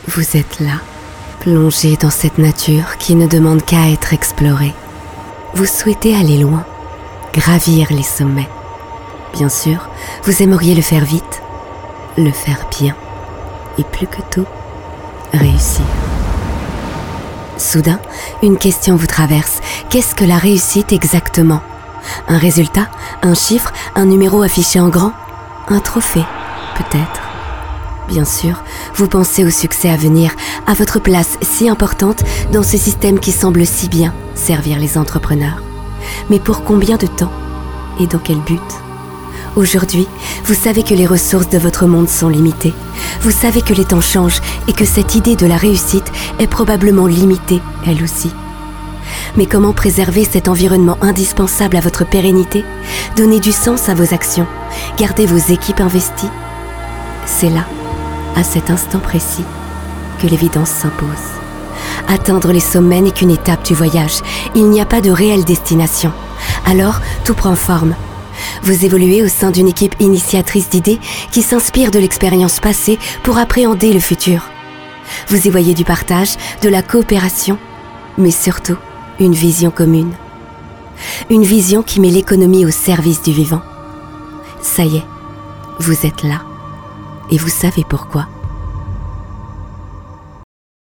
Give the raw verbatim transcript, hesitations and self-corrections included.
Vous êtes là, plongé dans cette nature qui ne demande qu'à être explorée. Vous souhaitez aller loin, gravir les sommets. Bien sûr, vous aimeriez le faire vite, le faire bien, et plus que tout, réussir. Soudain, une question vous traverse. Qu'est-ce que la réussite exactement ? Un résultat ? Un chiffre ? Un numéro affiché en grand ? Un trophée, peut-être. Bien sûr, vous pensez au succès à venir, à votre place si importante dans ce système qui semble si bien servir les entrepreneurs. Mais pour combien de temps ? Et dans quel but ? Aujourd'hui, vous savez que les ressources de votre monde sont limitées. Vous savez que les temps changent et que cette idée de la réussite est probablement limitée, elle aussi. Mais comment préserver cet environnement indispensable à votre pérennité ? Donner du sens à vos actions ? Garder vos équipes investies ? C'est là, à cet instant précis, que l'évidence s'impose. Atteindre les sommets n'est qu'une étape du voyage. Il n'y a pas de réelle destination. Alors, tout prend forme. Vous évoluez au sein d'une équipe initiatrice d'idées qui s'inspire de l'expérience passée pour appréhender le futur. Vous y voyez du partage, de la coopération, mais surtout une vision commune. Une vision qui met l'économie au service du vivant. Ça y est, vous êtes là. Et vous savez pourquoi ?